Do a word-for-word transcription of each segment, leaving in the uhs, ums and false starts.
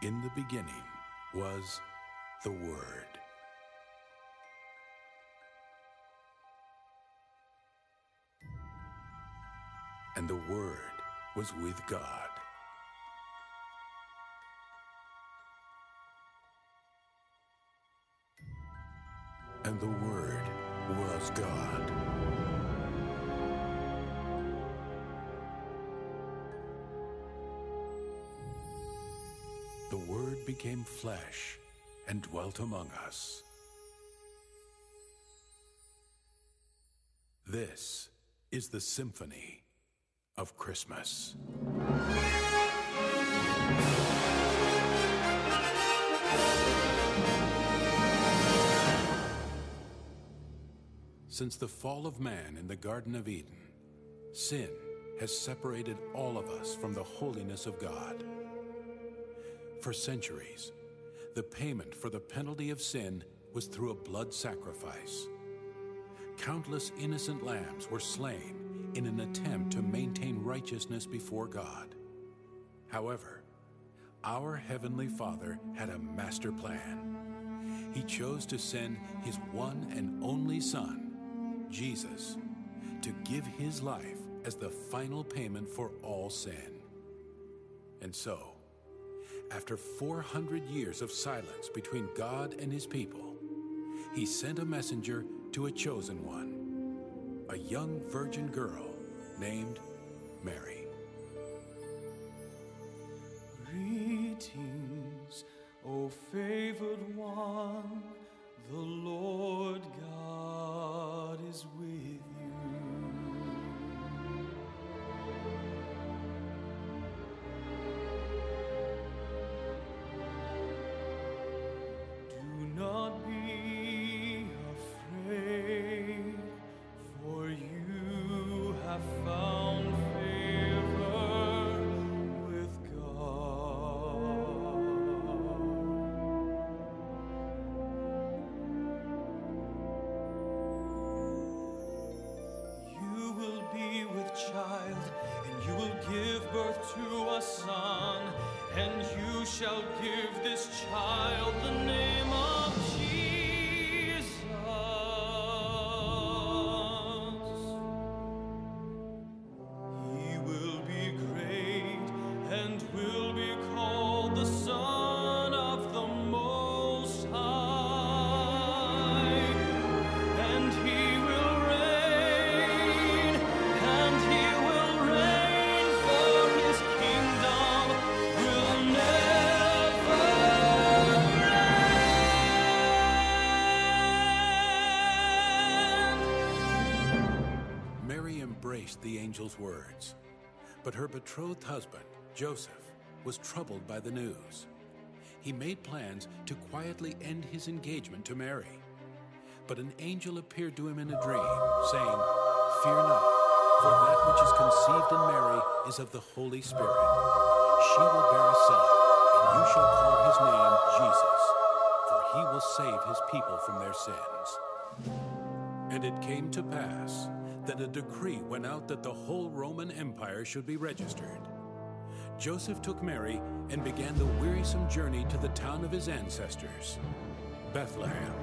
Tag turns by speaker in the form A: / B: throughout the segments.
A: In the beginning was the Word. And the Word was with God. And the Word was God. The Word became flesh and dwelt among us. This is the symphony of Christmas. Since the fall of man in the Garden of Eden, sin has separated all of us from the holiness of God. For centuries, the payment for the penalty of sin was through a blood sacrifice. Countless innocent lambs were slain in an attempt to maintain righteousness before God. However, our Heavenly Father had a master plan. He chose to send His one and only Son, Jesus, to give His life as the final payment for all sin. And so, after four hundred years of silence between God and His people, He sent a messenger to a chosen one, a young virgin girl named Mary.
B: Greetings, O favored one, the Lord God is with you. Do not be afraid, for you have found favor with God. You will be with child, and you will give birth to a son, and you shall give this child the name of Jesus. He will be great and will be called the Son of the Most High, and he will reign, and he will reign, for his kingdom will never end.
A: Mary embraced the angel's words, but her betrothed husband, Joseph, was troubled by the news. He made plans to quietly end his engagement to Mary. But an angel appeared to him in a dream, saying, "Fear not, for that which is conceived in Mary is of the Holy Spirit. She will bear a son, and you shall call his name Jesus, for he will save his people from their sins." And it came to pass that a decree went out that the whole Roman Empire should be registered. Joseph took Mary and began the wearisome journey to the town of his ancestors, Bethlehem.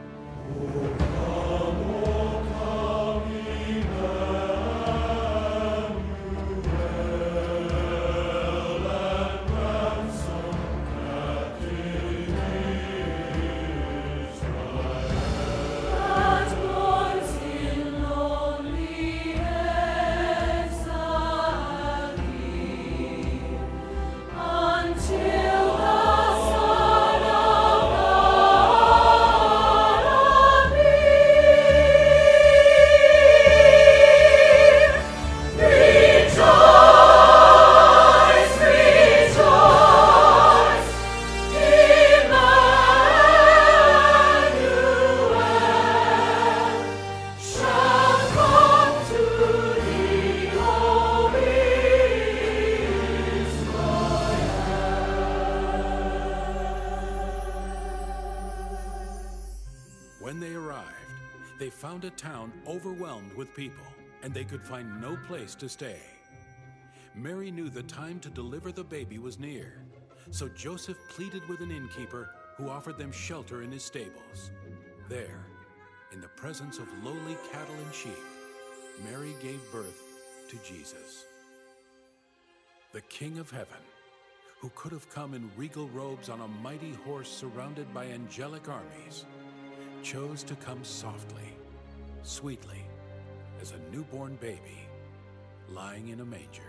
A: When they arrived, they found a town overwhelmed with people, and they could find no place to stay. Mary knew the time to deliver the baby was near, So Joseph pleaded with an innkeeper who offered them shelter in his stables. There, in the presence of lowly cattle and sheep, Mary gave birth to Jesus. The King of Heaven, who could have come in regal robes on a mighty horse surrounded by angelic armies, chose to come softly, sweetly, as a newborn baby lying in a manger.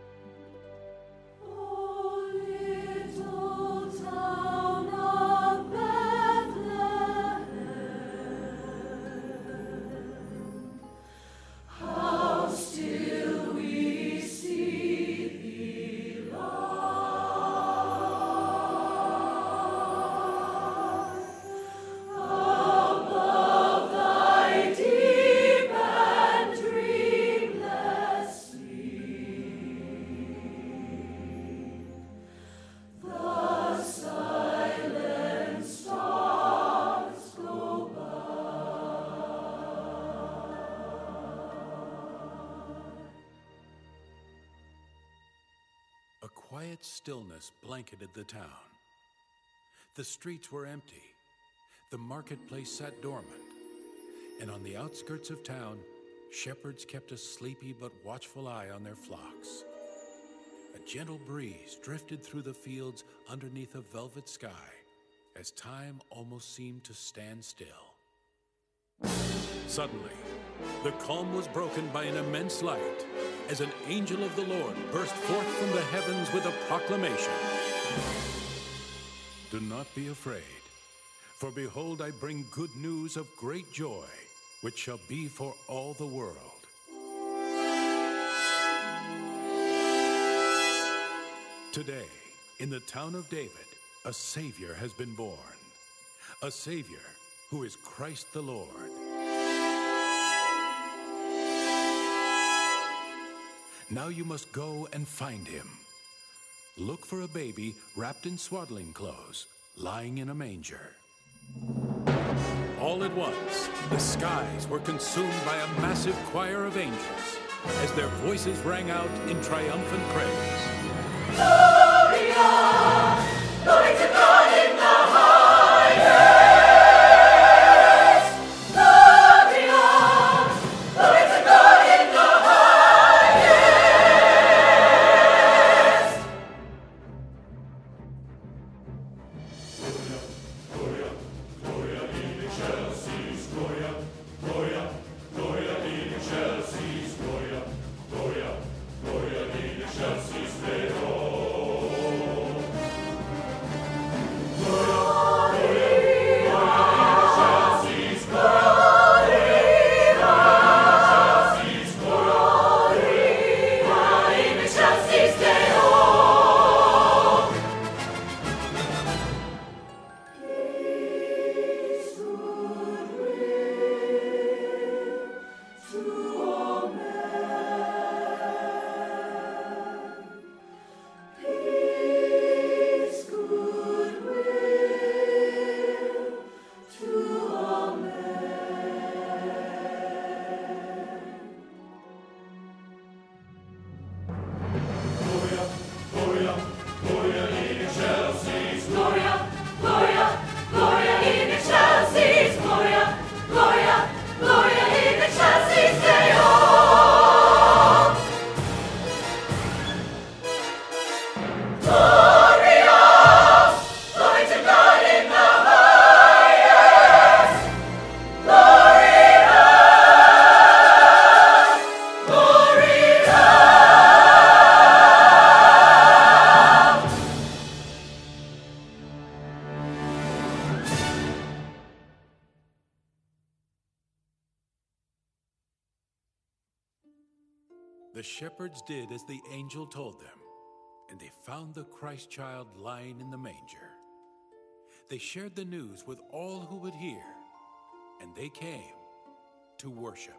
A: A quiet stillness blanketed the town. The streets were empty. The marketplace sat dormant. And on the outskirts of town, shepherds kept a sleepy but watchful eye on their flocks. A gentle breeze drifted through the fields underneath a velvet sky as time almost seemed to stand still. Suddenly, the calm was broken by an immense light as an angel of the Lord burst forth from the heavens with a proclamation. Do not be afraid, for behold, I bring good news of great joy, which shall be for all the world. Today, in the town of David, a Savior has been born. A Savior who is Christ the Lord. Now you must go and find him. Look for a baby wrapped in swaddling clothes, lying in a manger. All at once, the skies were consumed by a massive choir of angels as their voices rang out in triumphant praise. Gloria, glory to God in the highest. The shepherds did as the angel told them, and they found the Christ child lying in the manger. They shared the news with all who would hear, and they came to worship.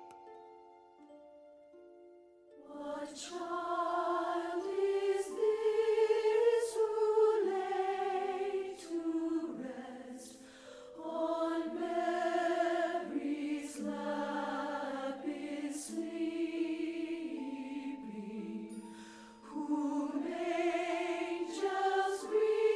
C: What child is this who lay to rest on Mary's lap is sleeping, whom angels greet?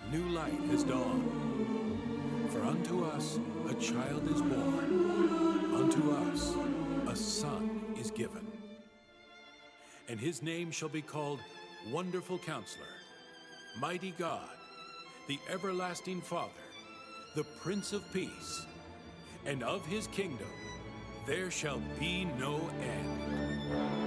A: new light has dawned. For unto us a child is born, unto us a son is given. And his name shall be called Wonderful Counselor, Mighty God, the Everlasting Father, the Prince of Peace. And of his kingdom there shall be no end.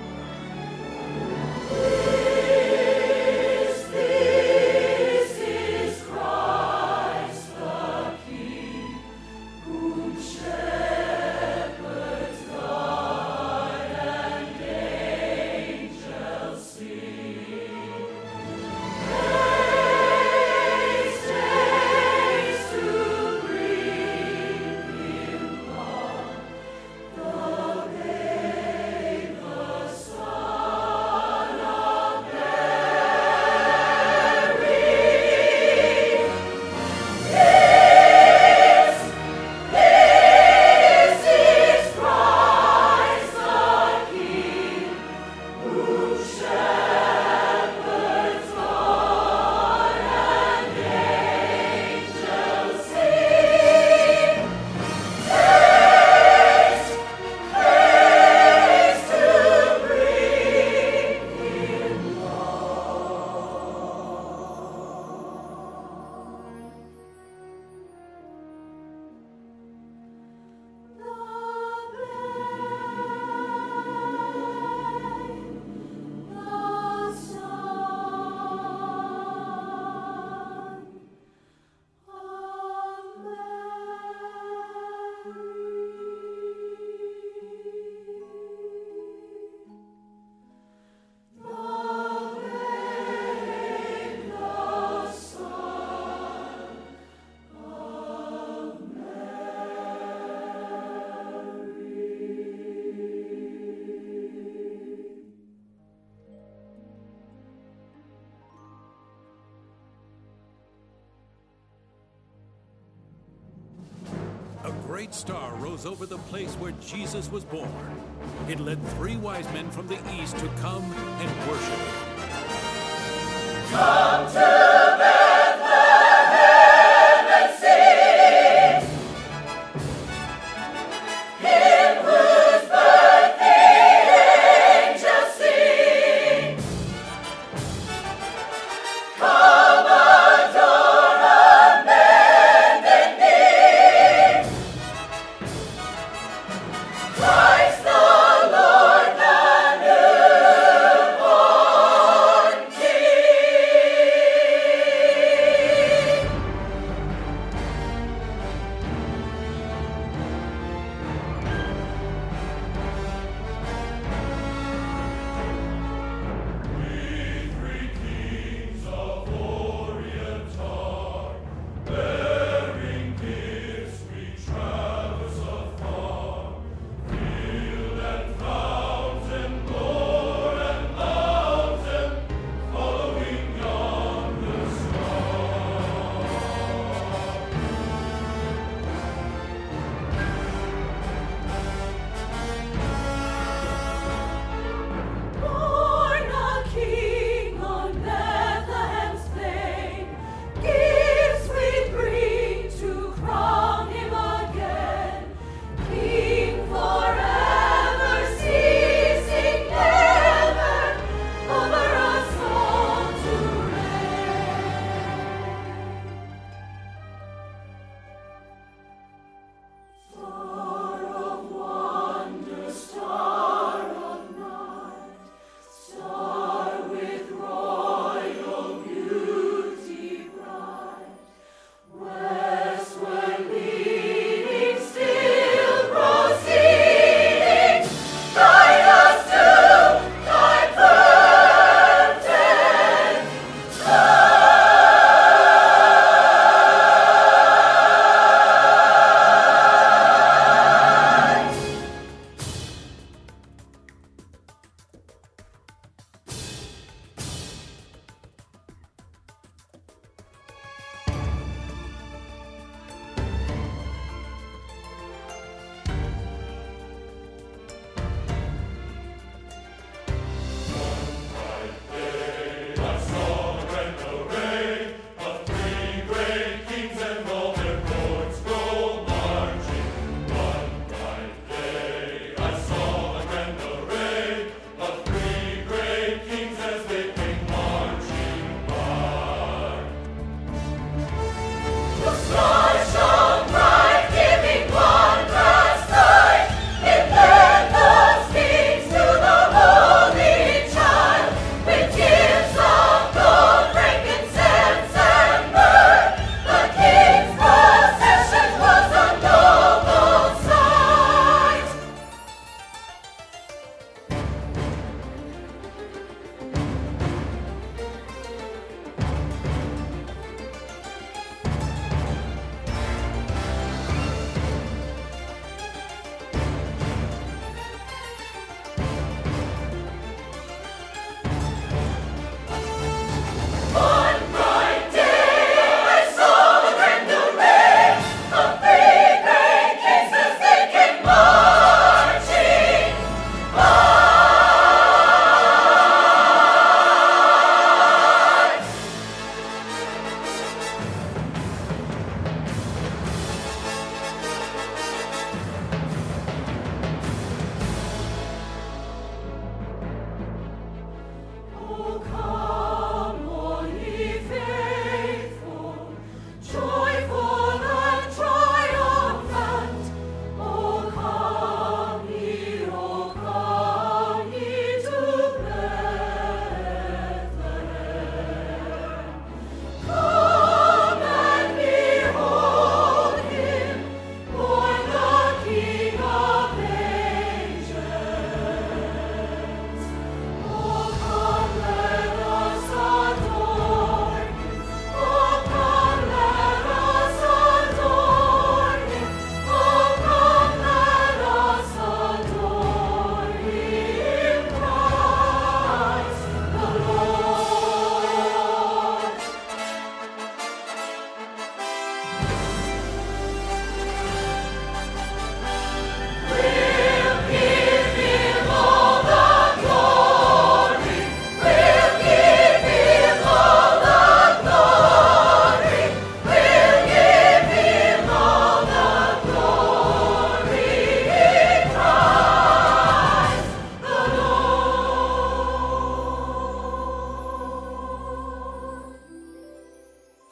A: A great star rose over the place where Jesus was born. It led three wise men from the east to come and worship him.
C: Come to Bethlehem and sing, him whose birth the angels sing. Come adore on bended knee, Christ the Lord, the newborn King.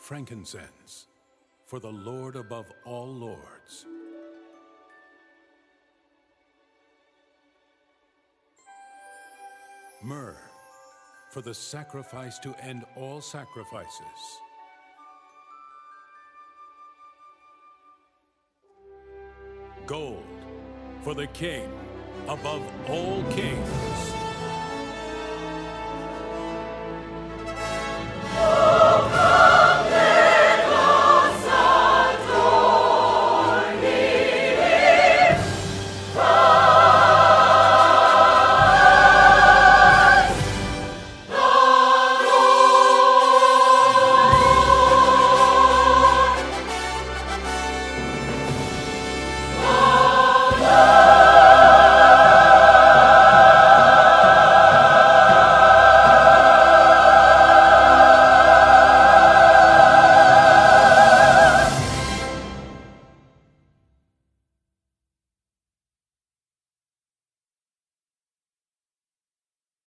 A: frankincense, for the Lord above all lords. Myrrh, for the sacrifice to end all sacrifices. Gold, for the king above all kings.